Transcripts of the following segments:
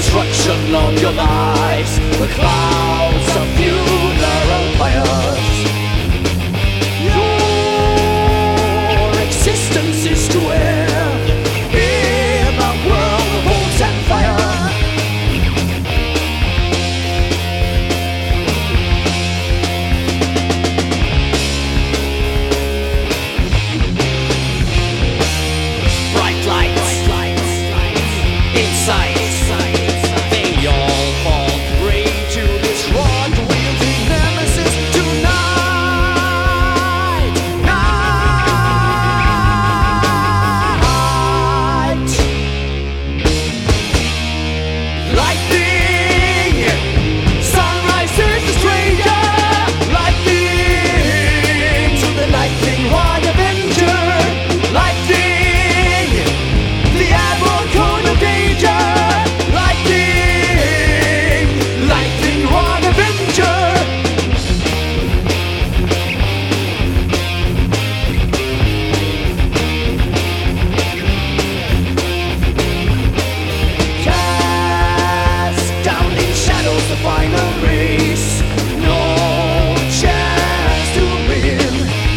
destruction of your lives, the clouds of funeral fires. Your existence is to end in a world of wolves and fire. Bright lights inside. They all fall prey to this rod-wielding nemesis tonight. Night. Lightning. Sunrise is the stranger. Lightning to the lightning-rod avenger. Lightning. The admiral code of danger. Lightning. Lightning-rod avenger. Cast down in shadows the final race. No chance to win.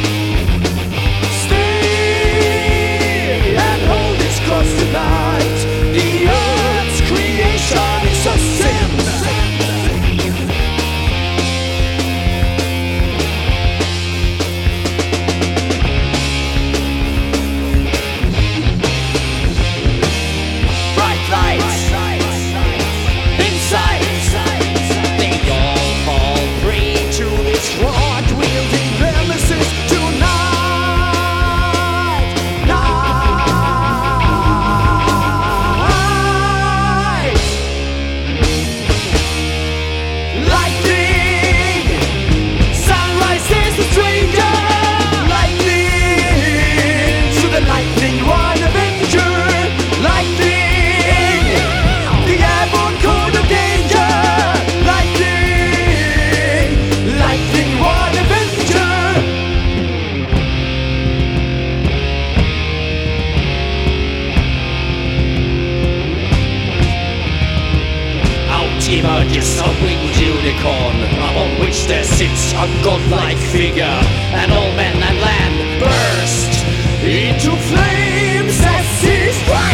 Stay and hold this cross tonight. The earth's creation is a sin. Bright lights inside. They all fall prey to this rod-wielding nemesis tonight. Night. Lightning. Sunrise is the stranger. Lightning to the lightning-rod avenger. Lightning. The airborne code of danger. Lightning. Lightning-rod avenger. Out emerges a winged unicorn, upon which there sits a godlike figure, and all men and land burst into flames as he strikes.